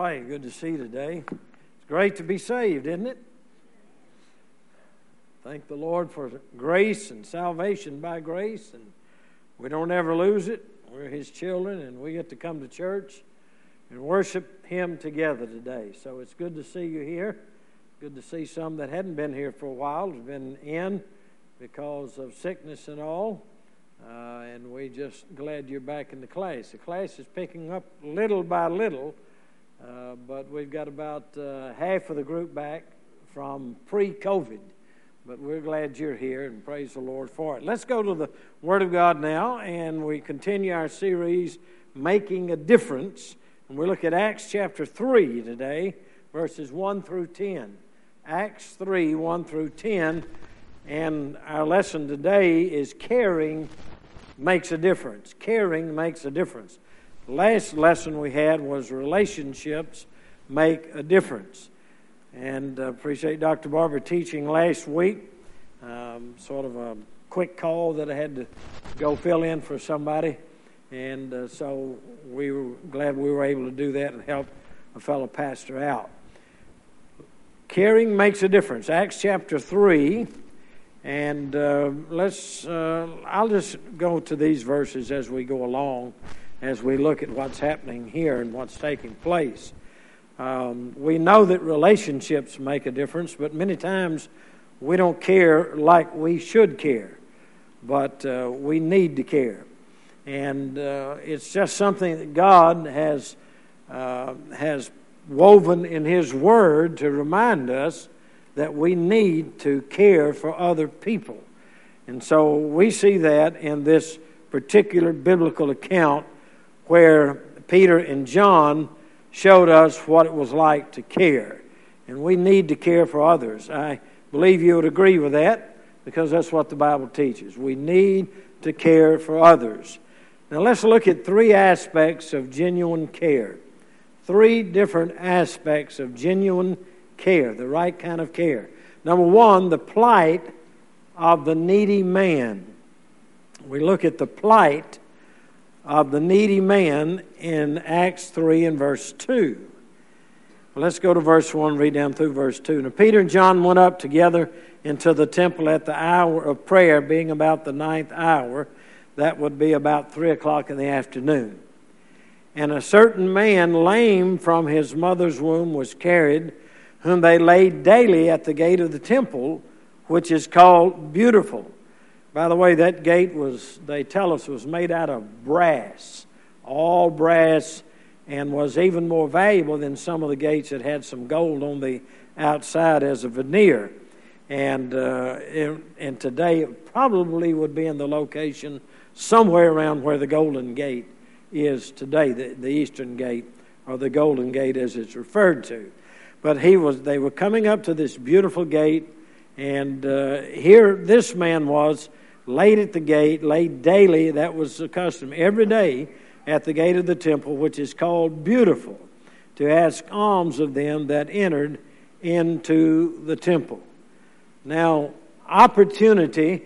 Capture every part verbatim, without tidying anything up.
Boy, good to see you today. It's great to be saved, isn't it? Thank the Lord for grace and salvation by grace, and we don't ever lose it. We're His children, and we get to come to church and worship Him together today. So it's good to see you here. Good to see some that hadn't been here for a while, has been in because of sickness and all. Uh, and we're just glad you're back in the class. The class is picking up little by little, uh, but we've got about uh, half of the group back from pre-COVID. But we're glad you're here, and praise the Lord for it. Let's go to the Word of God now, and we continue our series, Making a Difference. And we look at Acts chapter three today, verses one through ten. Acts three, one through ten. And our lesson today is Caring Makes a Difference. Caring makes a difference. The last lesson we had was Relationships Make a Difference. And uh, appreciate Doctor Barber teaching last week. Um, sort of a quick call that I had to go fill in for somebody. And uh, so we were glad we were able to do that and help a fellow pastor out. Caring makes a difference. Acts chapter three. And uh, let's, uh, I'll just go to these verses as we go along, as we look at what's happening here and what's taking place. Um, we know that relationships make a difference, but many times we don't care like we should care. But uh, we need to care. And uh, it's just something that God has uh, has woven in His Word to remind us that we need to care for other people. And so we see that in this particular biblical account where Peter and John showed us what it was like to care. And we need to care for others. I believe you would agree with that because that's what the Bible teaches. We need to care for others. Now let's look at three aspects of genuine care. Three different aspects of genuine care, the right kind of care. Number one, the plight of the needy man. We look at the plight of the needy man in Acts three and verse two. Well, let's go to verse one, read down through verse two. Now Peter and John went up together into the temple at the hour of prayer, being about the ninth hour. That would be about three o'clock in the afternoon. And a certain man, lame from his mother's womb, was carried, whom they laid daily at the gate of the temple, which is called Beautiful. By the way, that gate was, they tell us, was made out of brass, all brass, and was even more valuable than some of the gates that had some gold on the outside as a veneer. And, uh, it, and today it probably would be in the location somewhere around where the Golden Gate is today, the, the Eastern Gate, or the Golden Gate as it's referred to. But he was. They were coming up to this beautiful gate, and uh, here this man was laid at the gate, laid daily. That was the custom every day at the gate of the temple, which is called Beautiful, to ask alms of them that entered into the temple. Now, opportunity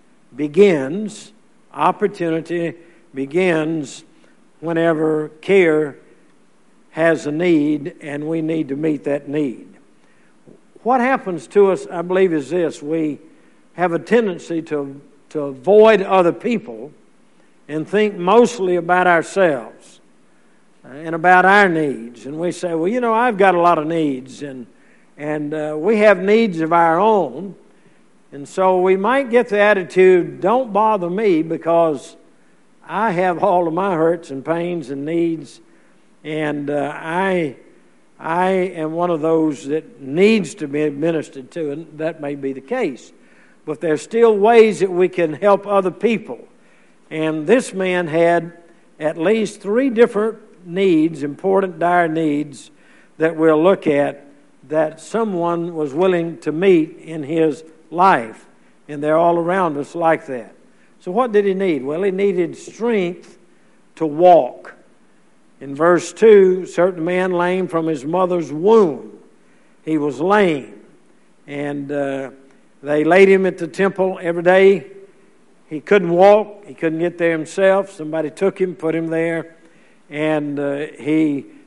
begins. Opportunity begins whenever care has a need, and we need to meet that need. What happens to us, I believe, is this. We have a tendency to, to avoid other people and think mostly about ourselves and about our needs. And we say, well, you know, I've got a lot of needs, and, and uh, we have needs of our own. And so we might get the attitude, don't bother me because I have all of my hurts and pains and needs. And uh, I I am one of those that needs to be administered to, and that may be the case. But there's still ways that we can help other people. And this man had at least three different needs, important dire needs, that we'll look at that someone was willing to meet in his life. And they're all around us like that. So what did he need? Well, he needed strength to walk. In verse two, certain man lame from his mother's womb. He was lame. And uh, they laid him at the temple every day. He couldn't walk. He couldn't get there himself. Somebody took him, put him there. And uh, he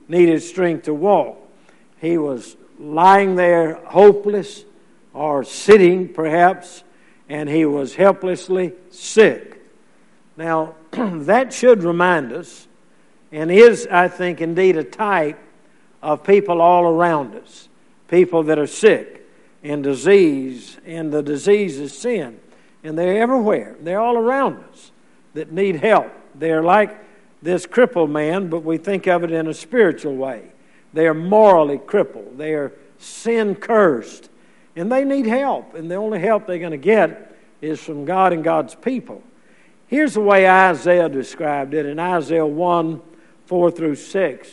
needed strength to walk. He was lying there hopeless, or sitting perhaps, and he was helplessly sick. Now, that should remind us, and is, I think, indeed a type of people all around us. People that are sick and disease, and the disease is sin. And they're everywhere. They're all around us that need help. They're like this crippled man, but we think of it in a spiritual way. They are morally crippled. They are sin-cursed. And they need help. And the only help they're going to get is from God and God's people. Here's the way Isaiah described it in Isaiah one, four through six.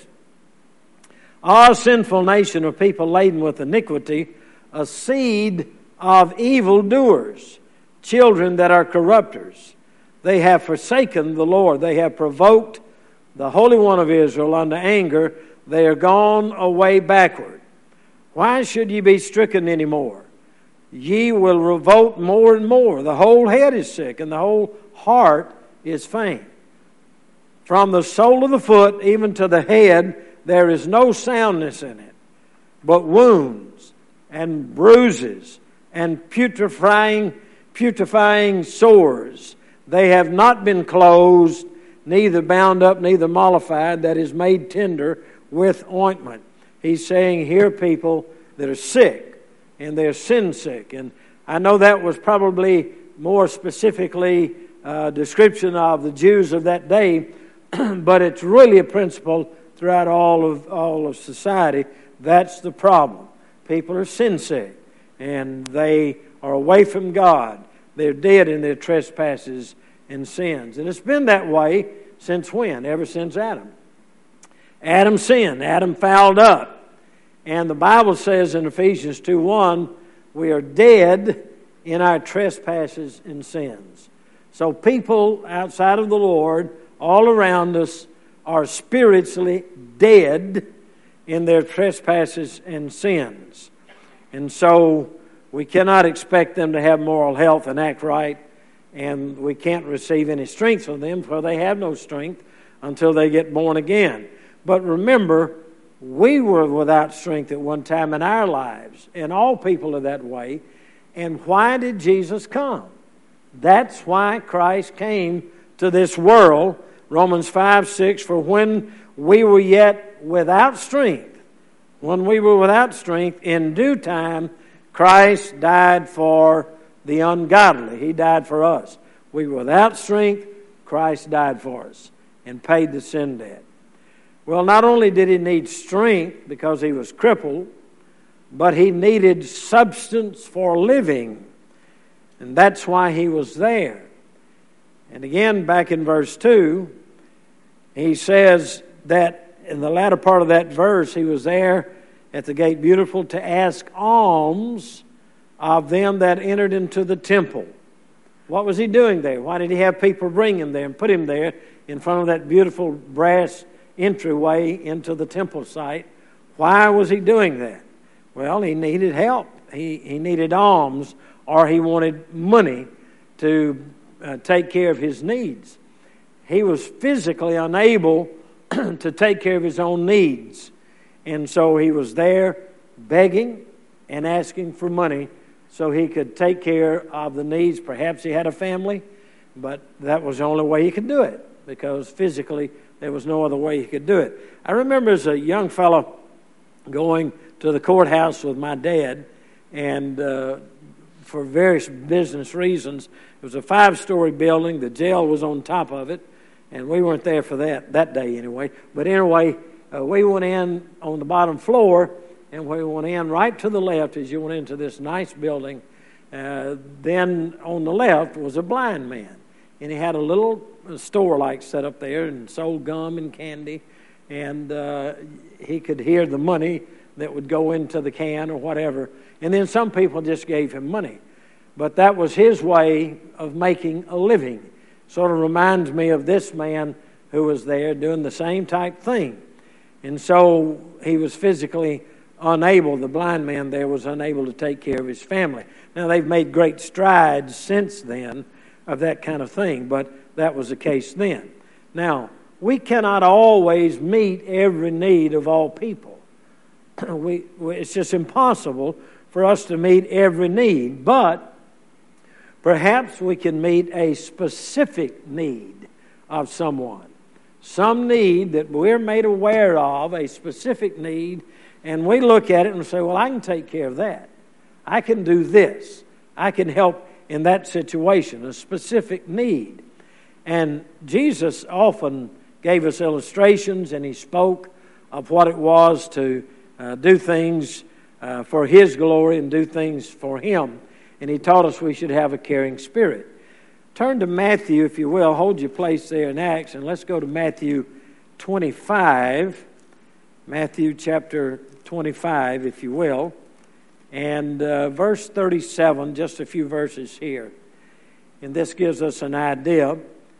"Ah, sinful nation of people laden with iniquity, a seed of evildoers, children that are corrupters. They have forsaken the Lord. They have provoked the Holy One of Israel unto anger. They are gone away backward. Why should ye be stricken any more? Ye will revolt more and more. The whole head is sick, and the whole heart is faint. From the sole of the foot even to the head, there is no soundness in it, but wounds and bruises and putrefying, putrefying sores. They have not been closed, neither bound up, neither mollified, that is made tender with ointment." He's saying here people that are sick, and they're sin sick. And I know that was probably more specifically a description of the Jews of that day, but it's really a principle throughout all of all of society. That's the problem. People are sin sick, and they are away from God. They're dead in their trespasses and sins. And it's been that way since when? Ever since Adam. Adam sinned. Adam fouled up. And the Bible says in Ephesians two one, we are dead in our trespasses and sins. So people outside of the Lord, all around us, are spiritually dead in their trespasses and sins. And so we cannot expect them to have moral health and act right, and we can't receive any strength from them, for they have no strength until they get born again. But remember, we were without strength at one time in our lives, and all people are that way. And why did Jesus come? That's why Christ came to this world. Romans five six, "For when we were yet without strength, when we were without strength, in due time Christ died for the ungodly." He died for us. We were without strength, Christ died for us and paid the sin debt. Well, not only did he need strength because he was crippled, but he needed substance for living. And that's why he was there. And again, back in verse two, he says that in the latter part of that verse, he was there at the gate beautiful to ask alms of them that entered into the temple. What was he doing there? Why did he have people bring him there and put him there in front of that beautiful brass entryway into the temple site? Why was he doing that? Well, he needed help. He, he needed alms, or he wanted money to uh, take care of his needs. He was physically unable to take care of his own needs. And so he was there begging and asking for money so he could take care of the needs. Perhaps he had a family, but that was the only way he could do it, because physically there was no other way he could do it. I remember as a young fellow going to the courthouse with my dad, and uh, for various business reasons, it was a five-story building. The jail was on top of it, and we weren't there for that, that day anyway. But anyway, uh, we went in on the bottom floor, and we went in right to the left as you went into this nice building. Uh, then on the left was a blind man, and he had a little store like set up there and sold gum and candy, and uh, he could hear the money that would go into the can or whatever. And then some people just gave him money. But that was his way of making a living. Sort of reminds me of this man who was there doing the same type thing. And so he was physically unable, the blind man there was unable to take care of his family. Now they've made great strides since then of that kind of thing, but that was the case then. Now, we cannot always meet every need of all people. we, we, it's just impossible for us to meet every need, but perhaps we can meet a specific need of someone. Some need that we're made aware of, a specific need, and we look at it and say, well, I can take care of that. I can do this. I can help in that situation, a specific need. And Jesus often gave us illustrations, and He spoke of what it was to uh, do things uh, for His glory and do things for Him. And He taught us we should have a caring spirit. Turn to Matthew, if you will. Hold your place there in Acts, and let's go to Matthew twenty-five. Matthew chapter twenty-five, if you will. And uh, verse thirty-seven, just a few verses here. And this gives us an idea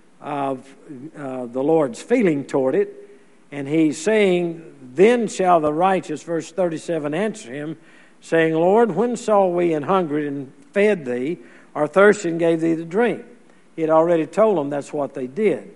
of uh, the Lord's feeling toward it. And He's saying, then shall the righteous, verse thirty-seven, answer Him, saying, Lord, when saw we an hungry and fed Thee, or thirsty and gave Thee to drink? He had already told them that's what they did.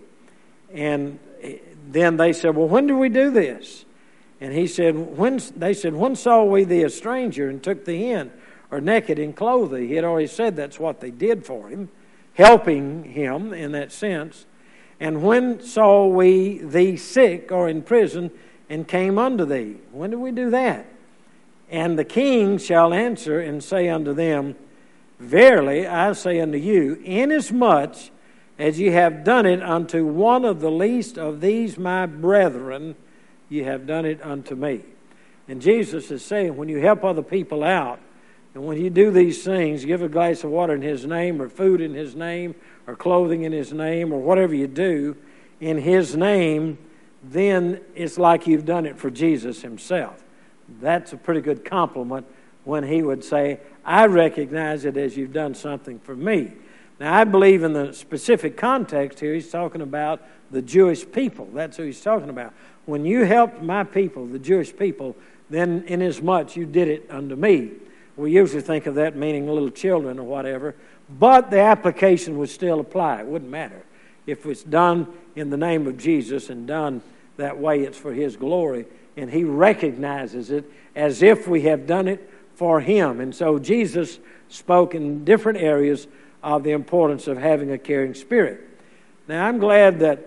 And then they said, well, when do we do this? And he said, when they said, when saw we thee a stranger and took thee in, or naked and clothed thee? He had already said that's what they did for him, helping him in that sense. And when saw we thee sick or in prison and came unto thee? When did we do that? And the king shall answer and say unto them, verily I say unto you, inasmuch as ye have done it unto one of the least of these my brethren, ye have done it unto me. And Jesus is saying, when you help other people out, and when you do these things, give a glass of water in His name, or food in His name, or clothing in His name, or whatever you do in His name, then it's like you've done it for Jesus Himself. That's a pretty good compliment when He would say, I recognize it as you've done something for me. Now, I believe in the specific context here, He's talking about the Jewish people. That's who He's talking about. When you helped my people, the Jewish people, then inasmuch you did it unto me. We usually think of that meaning little children or whatever, but the application would still apply. It wouldn't matter. If it's done in the name of Jesus and done that way, it's for His glory, and He recognizes it as if we have done it for Him. And so Jesus spoke in different areas of the importance of having a caring spirit. Now, I'm glad that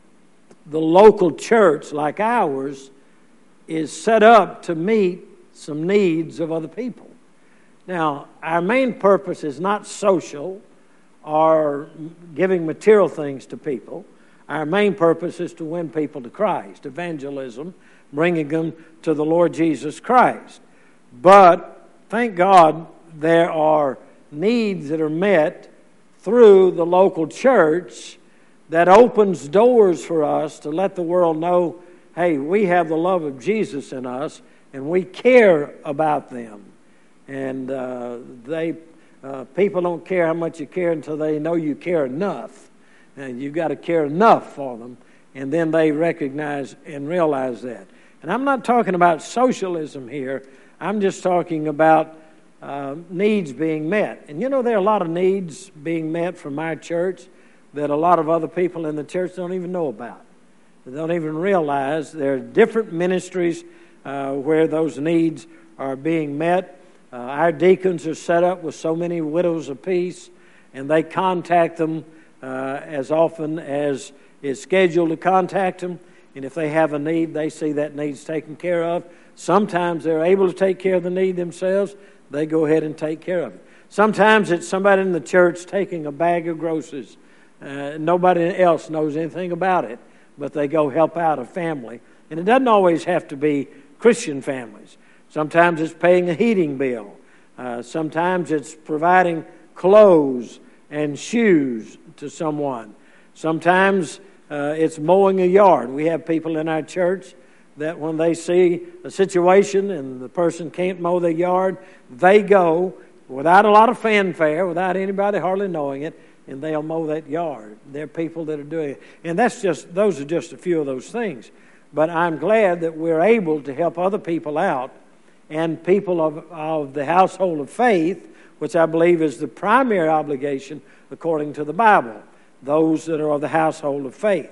the local church like ours is set up to meet some needs of other people. Now, our main purpose is not social or giving material things to people. Our main purpose is to win people to Christ, evangelism, bringing them to the Lord Jesus Christ. But thank God there are needs that are met through the local church that opens doors for us to let the world know, hey, we have the love of Jesus in us and we care about them. And uh, they uh, people don't care how much you care until they know you care enough. And you've got to care enough for them, and then they recognize and realize that. And I'm not talking about socialism here. I'm just talking about uh, needs being met. And you know, there are a lot of needs being met from our church that a lot of other people in the church don't even know about. They don't even realize there are different ministries uh, where those needs are being met. Uh, our deacons are set up with so many widows apiece, and they contact them uh, as often as is scheduled to contact them. And if they have a need, they see that need's taken care of. Sometimes they're able to take care of the need themselves. They go ahead and take care of it. Sometimes it's somebody in the church taking a bag of groceries. Uh, nobody else knows anything about it, but they go help out a family. And it doesn't always have to be Christian families. Sometimes it's paying a heating bill. Uh, sometimes it's providing clothes and shoes to someone. Sometimes uh, it's mowing a yard. We have people in our church that when they see a situation and the person can't mow their yard, they go without a lot of fanfare, without anybody hardly knowing it, and they'll mow that yard. There are people that are doing it. And that's just, those are just a few of those things. But I'm glad that we're able to help other people out, and people of, of the household of faith, which I believe is the primary obligation according to the Bible, those that are of the household of faith.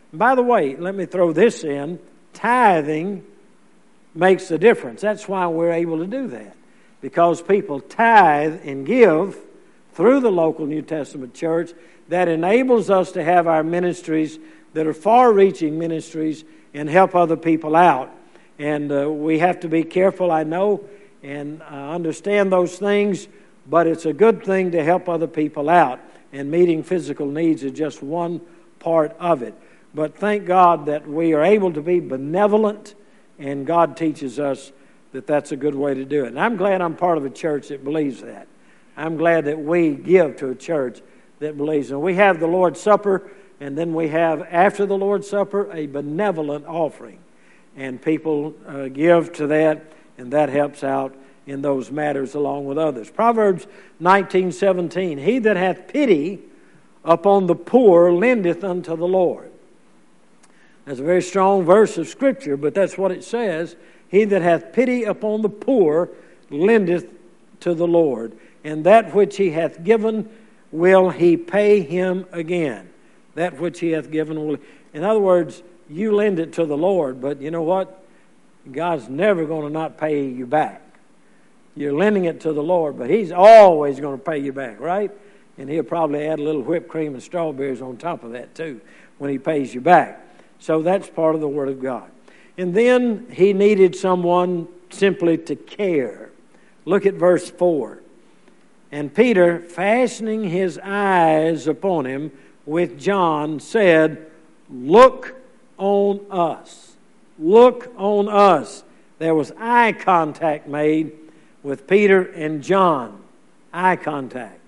By the way, let me throw this in. Tithing makes a difference. That's why we're able to do that. Because people tithe and give through the local New Testament church, that enables us to have our ministries that are far-reaching ministries and help other people out. And uh, we have to be careful, I know, and uh, understand those things, but it's a good thing to help other people out. And meeting physical needs is just one part of it. But thank God that we are able to be benevolent, and God teaches us that that's a good way to do it. And I'm glad I'm part of a church that believes that. I'm glad that we give to a church that believes. And we have the Lord's Supper, and then we have, after the Lord's Supper, a benevolent offering. And people uh, give to that, and that helps out in those matters along with others. Proverbs nineteen seventeen, he that hath pity upon the poor lendeth unto the Lord. That's a very strong verse of Scripture, but that's what it says. He that hath pity upon the poor lendeth to the Lord, and that which he hath given will he pay him again. That which he hath given will... In other words, you lend it to the Lord, but you know what? God's never going to not pay you back. You're lending it to the Lord, but He's always going to pay you back, right? And He'll probably add a little whipped cream and strawberries on top of that too when He pays you back. So that's part of the Word of God. And then he needed someone simply to care. Look at verse four. And Peter, fastening his eyes upon him with John, said, Look on us. Look on us. There was eye contact made with Peter and John. Eye contact.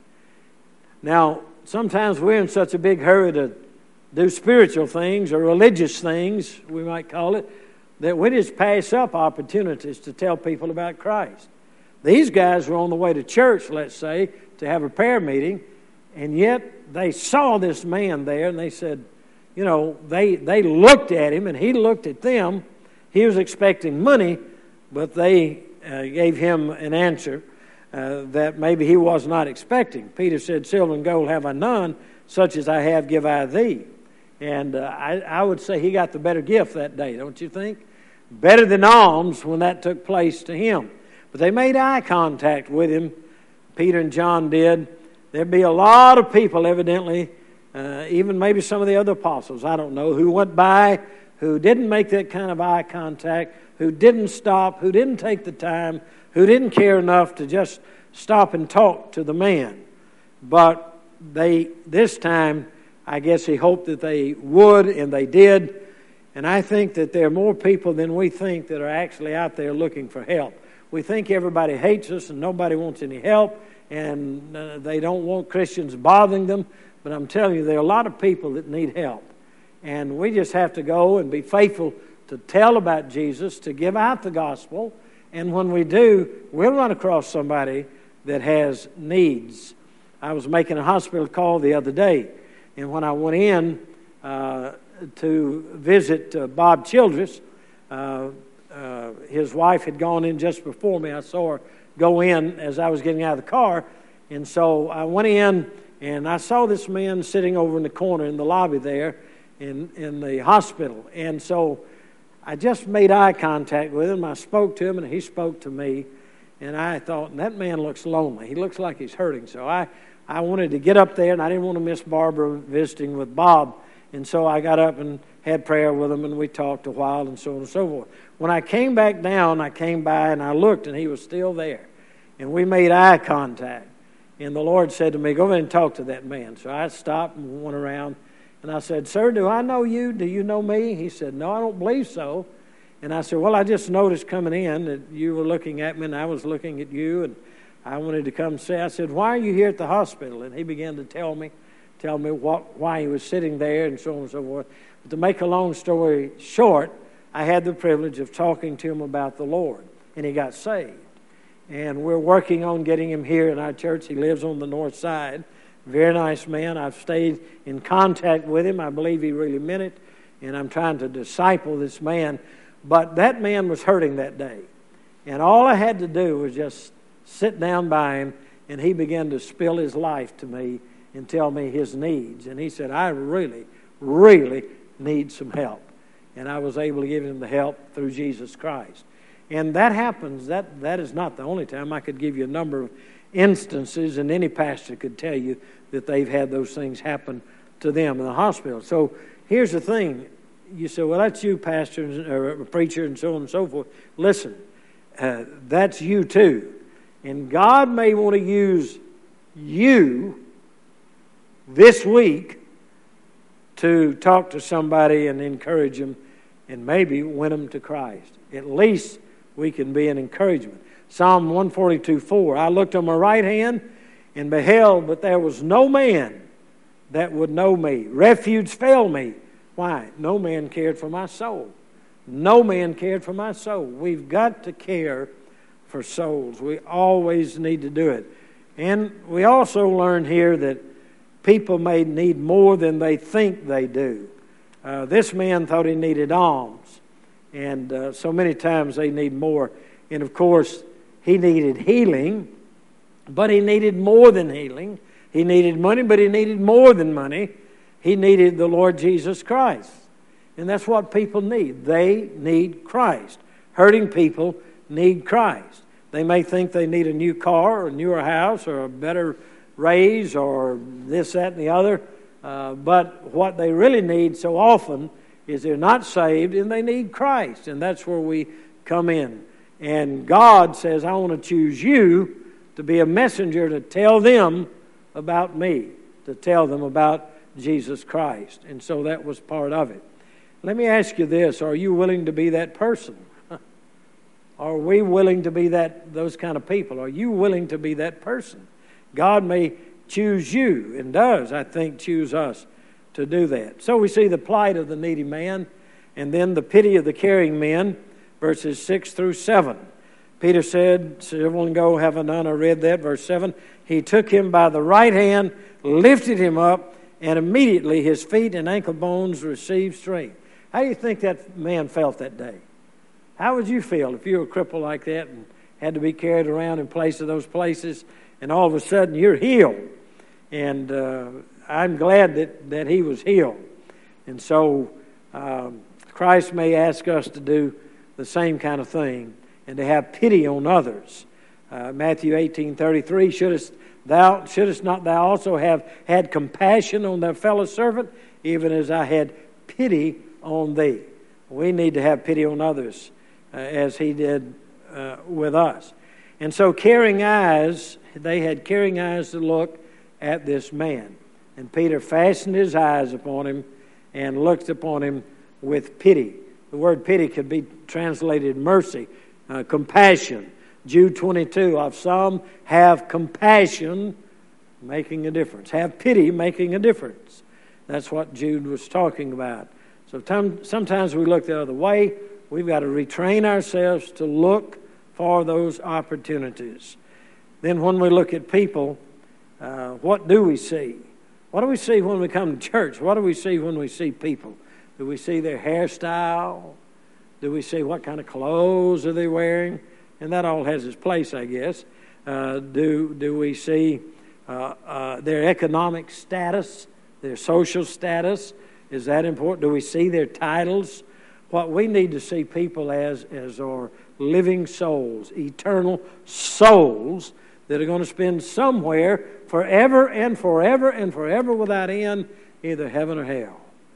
Now, sometimes we're in such a big hurry to do spiritual things or religious things, we might call it, that we just pass up opportunities to tell people about Christ. These guys were on the way to church, let's say, to have a prayer meeting, and yet they saw this man there, and they said, you know, they, they looked at him, and he looked at them. He was expecting money, but they uh, gave him an answer uh, that maybe he was not expecting. Peter said, Silver and gold have I none, such as I have give I thee. And uh, I, I would say he got the better gift that day, don't you think? Better than alms when that took place to him. But they made eye contact with him. Peter and John did. There'd be a lot of people, evidently, uh, even maybe some of the other apostles, I don't know, who went by, who didn't make that kind of eye contact, who didn't stop, who didn't take the time, who didn't care enough to just stop and talk to the man. But they, this time, I guess he hoped that they would, and they did. And I think that there are more people than we think that are actually out there looking for help. We think everybody hates us and nobody wants any help, and uh, they don't want Christians bothering them. But I'm telling you, there are a lot of people that need help. And we just have to go and be faithful to tell about Jesus, to give out the gospel. And when we do, we'll run across somebody that has needs. I was making a hospital call the other day, and when I went in uh, to visit uh, Bob Childress, uh, uh, his wife had gone in just before me. I saw her go in as I was getting out of the car, and so I went in, and I saw this man sitting over in the corner in the lobby there in, in the hospital. And so I just made eye contact with him. I spoke to him, and he spoke to me. And I thought, that man looks lonely. He looks like he's hurting. So I, I wanted to get up there, and I didn't want to miss Barbara visiting with Bob. And so I got up and had prayer with him, and we talked a while, and so on and so forth. When I came back down, I came by, and I looked, and he was still there. And we made eye contact. And the Lord said to me, go ahead and talk to that man. So I stopped and went around, and I said, sir, do I know you? Do you know me? He said, no, I don't believe so. And I said, well, I just noticed coming in that you were looking at me, and I was looking at you, and I wanted to come say. I said, why are you here at the hospital? And he began to tell me, tell me what, why he was sitting there, and so on and so forth. But to make a long story short, I had the privilege of talking to him about the Lord, and he got saved. And we're working on getting him here in our church. He lives on the north side. Very nice man. I've stayed in contact with him. I believe he really meant it, and I'm trying to disciple this man. But that man was hurting that day. And all I had to do was just sit down by him, and he began to spill his life to me and tell me his needs. And he said, I really, really needs some help. And I was able to give him the help through Jesus Christ. And that happens. That that is not the only time. I could give you a number of instances, and any pastor could tell you that they've had those things happen to them in the hospital. So here's the thing. You say, well, that's you, pastor, or a preacher, and so on and so forth. Listen, uh, that's you too. And God may want to use you this week to talk to somebody and encourage them and maybe win them to Christ. At least we can be an encouragement. Psalm one forty-two four, I looked on my right hand and beheld, but there was no man that would know me. Refuge failed me. Why? No man cared for my soul. No man cared for my soul. We've got to care for souls. We always need to do it. And we also learn here that people may need more than they think they do. Uh, this man thought he needed alms. And uh, so many times they need more. And of course, he needed healing, but he needed more than healing. He needed money, but he needed more than money. He needed the Lord Jesus Christ. And that's what people need. They need Christ. Hurting people need Christ. They may think they need a new car or a newer house or a better raise or this, that, and the other. Uh, but what they really need so often is they're not saved and they need Christ. And that's where we come in. And God says, I want to choose you to be a messenger to tell them about me, to tell them about Jesus Christ. And so that was part of it. Let me ask you this. Are you willing to be that person? Are we willing to be that those kind of people? Are you willing to be that person? God may choose you, and does, I think, choose us to do that. So we see the plight of the needy man, and then the pity of the caring men, verses six through seven. Peter said, several ago, haven't none, I read that, verse seven. He took him by the right hand, lifted him up, and immediately his feet and ankle bones received strength. How do you think that man felt that day? How would you feel if you were a cripple like that and had to be carried around in place of those places, and all of a sudden you're healed? And uh, I'm glad that, that he was healed. And so um, Christ may ask us to do the same kind of thing and to have pity on others. Uh, Matthew eighteen thirty-three, shouldest thou shouldest not thou also have had compassion on thy fellow servant, even as I had pity on thee? We need to have pity on others uh, as he did uh, with us. And so caring eyes, they had caring eyes to look at this man. And Peter fastened his eyes upon him and looked upon him with pity. The word pity could be translated mercy, uh, compassion. Jude twenty-two, of some have compassion, making a difference. Have pity, making a difference. That's what Jude was talking about. So time, sometimes we look the other way. We've got to retrain ourselves to look for those opportunities. Then when we look at people, uh, what do we see? What do we see when we come to church? What do we see when we see people? Do we see their hairstyle? Do we see what kind of clothes are they wearing? And that all has its place, I guess. Uh, do do we see uh, uh, their economic status, their social status? Is that important? Do we see their titles? What we need to see people as, as are living souls, eternal souls that are going to spend somewhere forever and forever and forever without end, either heaven or hell.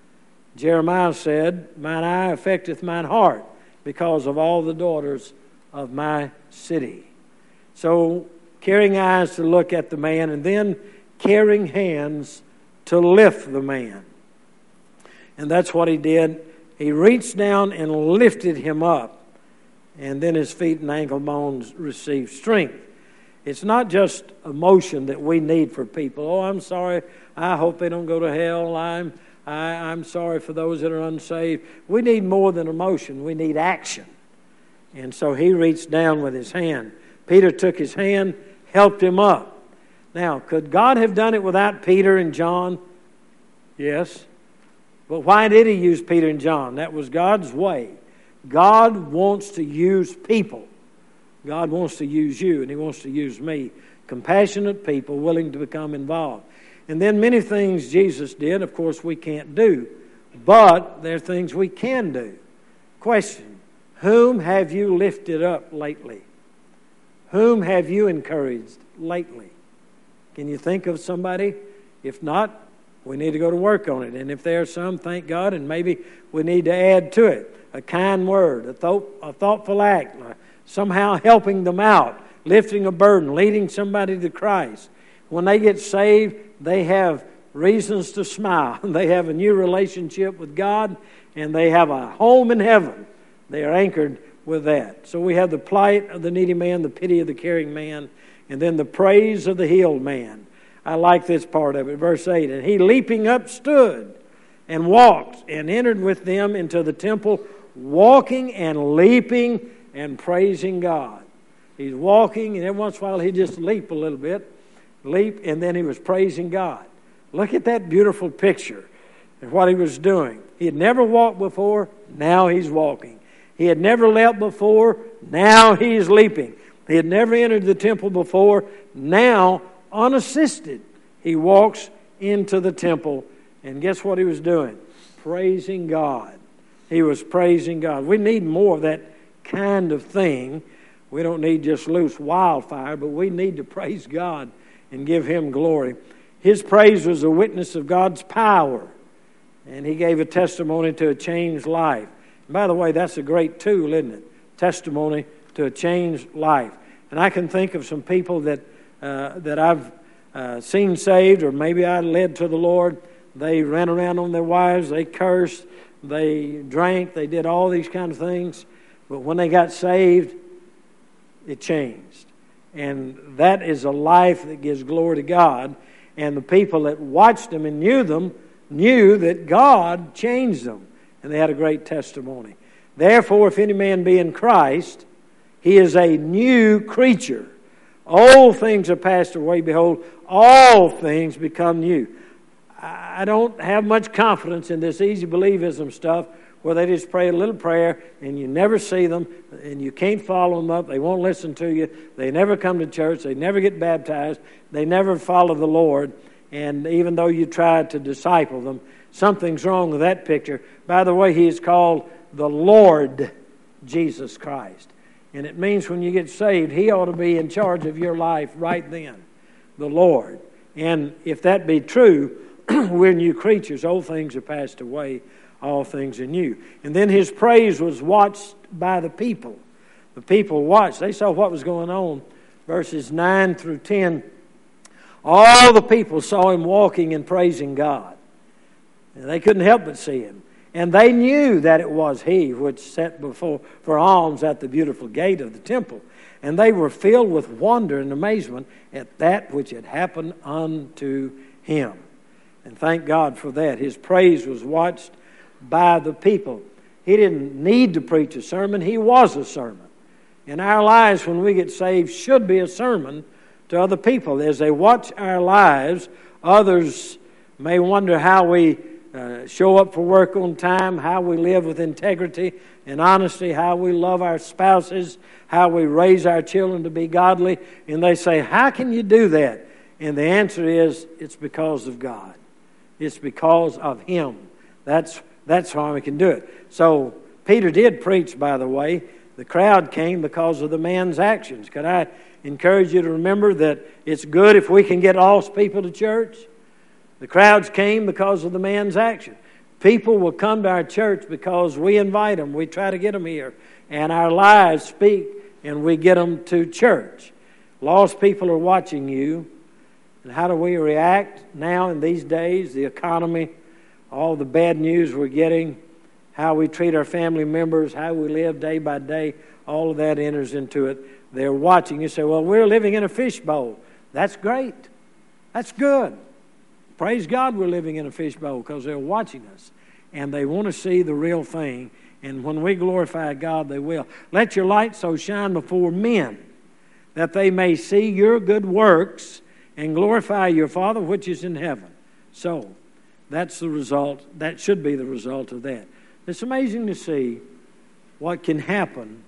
Jeremiah said, mine eye affecteth mine heart because of all the daughters of my city. So caring eyes to look at the man, and then caring hands to lift the man. And that's what he did. He reached down and lifted him up, and then his feet and ankle bones received strength. It's not just emotion that we need for people. Oh, I'm sorry. I hope they don't go to hell. I'm I, I'm sorry for those that are unsaved. We need more than emotion. We need action. And so he reached down with his hand. Peter took his hand, helped him up. Now, could God have done it without Peter and John? Yes. But why did he use Peter and John? That was God's way. God wants to use people. God wants to use you, and he wants to use me. Compassionate people willing to become involved. And then many things Jesus did, of course, we can't do. But there are things we can do. Question, whom have you lifted up lately? Whom have you encouraged lately? Can you think of somebody? If not, we need to go to work on it. And if there are some, thank God, and maybe we need to add to it a kind word, a, thought, a thoughtful act, somehow helping them out, lifting a burden, leading somebody to Christ. When they get saved, they have reasons to smile. They have a new relationship with God, and they have a home in heaven. They are anchored with that. So we have the plight of the needy man, the pity of the caring man, and then the praise of the healed man. I like this part of it. Verse eight, and he leaping up stood and walked and entered with them into the temple, walking and leaping and praising God. He's walking, and every once in a while he'd just leap a little bit, leap, and then he was praising God. Look at that beautiful picture of what he was doing. He had never walked before, now he's walking. He had never leapt before, now he's leaping. He had never entered the temple before, now unassisted, he walks into the temple, and guess what he was doing? Praising God. He was praising God. We need more of that kind of thing. We don't need just loose wildfire, but we need to praise God and give Him glory. His praise was a witness of God's power, and he gave a testimony to a changed life. And by the way, that's a great tool, isn't it? Testimony to a changed life. And I can think of some people that uh, that I've uh, seen saved, or maybe I led to the Lord. They ran around on their wives, they cursed, they drank, they did all these kind of things. But when they got saved, it changed. And that is a life that gives glory to God. And the people that watched them and knew them knew that God changed them. And they had a great testimony. Therefore, if any man be in Christ, he is a new creature. Old things are passed away. Behold, all things become new. I don't have much confidence in this easy believism stuff where they just pray a little prayer and you never see them and you can't follow them up. They won't listen to you. They never come to church. They never get baptized. They never follow the Lord. And even though you try to disciple them, something's wrong with that picture. By the way, He is called the Lord Jesus Christ. And it means when you get saved, He ought to be in charge of your life right then, the Lord. And if that be true, we're new creatures. Old things are passed away. All things are new. And then His praise was watched by the people. The people watched. They saw what was going on. Verses nine through ten. All the people saw Him walking and praising God. And they couldn't help but see Him. And they knew that it was He which sat before for alms at the beautiful gate of the temple. And they were filled with wonder and amazement at that which had happened unto Him. And thank God for that. His praise was watched by the people. He didn't need to preach a sermon. He was a sermon. And our lives, when we get saved, should be a sermon to other people. As they watch our lives, others may wonder how we uh, show up for work on time, how we live with integrity and honesty, how we love our spouses, how we raise our children to be godly. And they say, how can you do that? And the answer is, it's because of God. It's because of Him. That's That's how we can do it. So Peter did preach, by the way. The crowd came because of the man's actions. Could I encourage you to remember that it's good if we can get lost people to church? The crowds came because of the man's action. People will come to our church because we invite them. We try to get them here. And our lives speak and we get them to church. Lost people are watching you. And how do we react now in these days? The economy, all the bad news we're getting, how we treat our family members, how we live day by day, all of that enters into it. They're watching. You say, well, we're living in a fishbowl. That's great. That's good. Praise God we're living in a fishbowl because they're watching us. And they want to see the real thing. And when we glorify God, they will. Let your light so shine before men that they may see your good works and glorify your Father which is in heaven. So, that's the result. That should be the result of that. It's amazing to see what can happen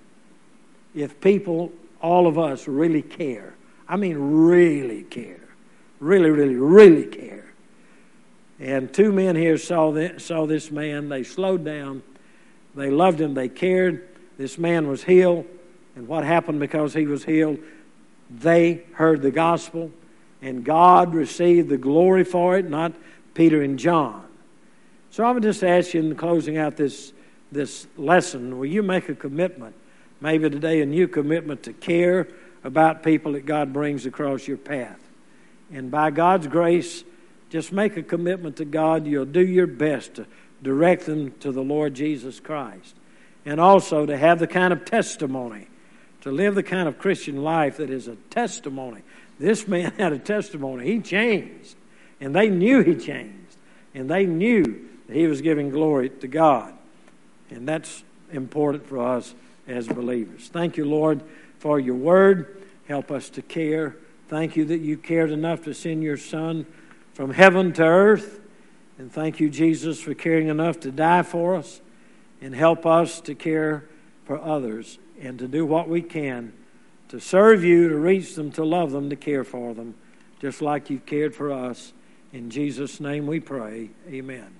if people, all of us, really care. I mean, really care. Really, really, really care. And two men here saw this, saw this man. They slowed down. They loved him. They cared. This man was healed. And what happened because he was healed? They heard the gospel, and God received the glory for it, not Peter and John. So I would just ask you in closing out this, this lesson, will you make a commitment, maybe today a new commitment to care about people that God brings across your path. And by God's grace, just make a commitment to God. You'll do your best to direct them to the Lord Jesus Christ. And also to have the kind of testimony, to live the kind of Christian life that is a testimony. This man had a testimony. He changed. And they knew he changed. And they knew that he was giving glory to God. And that's important for us as believers. Thank you, Lord, for your word. Help us to care. Thank you that you cared enough to send your Son from heaven to earth. And thank you, Jesus, for caring enough to die for us. And help us to care for others and to do what we can to serve you, to reach them, to love them, to care for them, just like you've cared for us. In Jesus' name we pray. Amen.